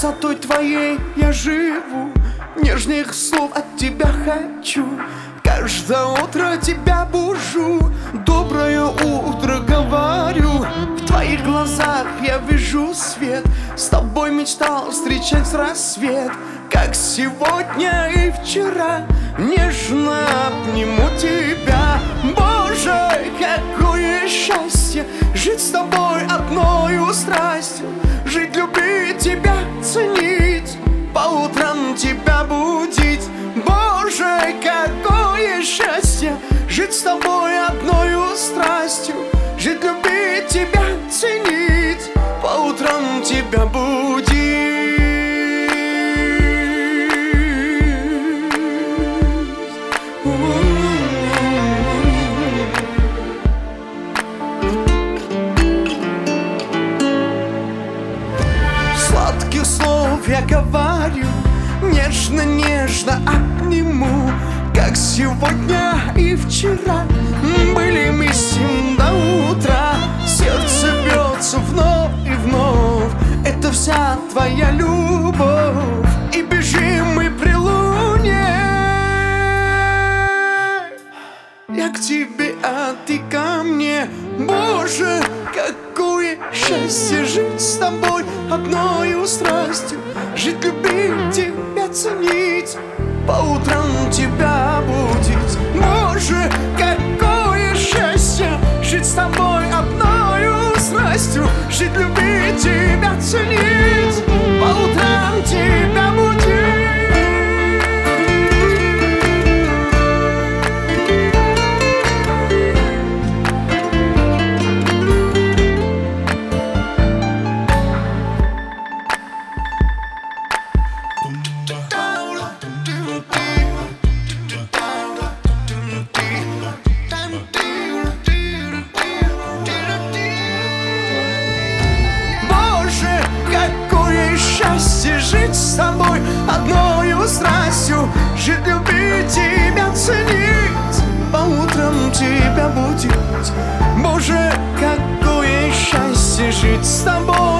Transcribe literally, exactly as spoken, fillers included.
Красотой твоей я живу, нежных слов от тебя хочу. Каждое утро тебя бужу, доброе утро говорю. В твоих глазах я вижу свет, с тобой мечтал встречать рассвет. Как сегодня и вчера, нежно обниму тебя. Боже, какое счастье жить с тобой одною страстью, жить, любить тебя, ценить, по утрам тебя будить. Боже, какое счастье жить с тобой одною страстью, жить, любить тебя, ценить, по утрам тебя будить. Сладких слов я говорю, нежно-нежно обниму. Как сегодня и вчера были мы с ним до утра. Сердце бьется вновь и вновь, это вся твоя любовь. И бежим мы при луне, я к тебе, а ты ко мне. Боже, какое счастье жить с тобой одною страстью, жить, любить тебя, ценить, по утрам тебя будить. Боже, какое счастье жить с тобой одною страстью, жить, любить тебя, ценить, по утрам тебя будить. Счастье жить с тобой одною страстью, жить, любить тебя, ценить, по утрам тебя будить. Боже, какое счастье жить с тобой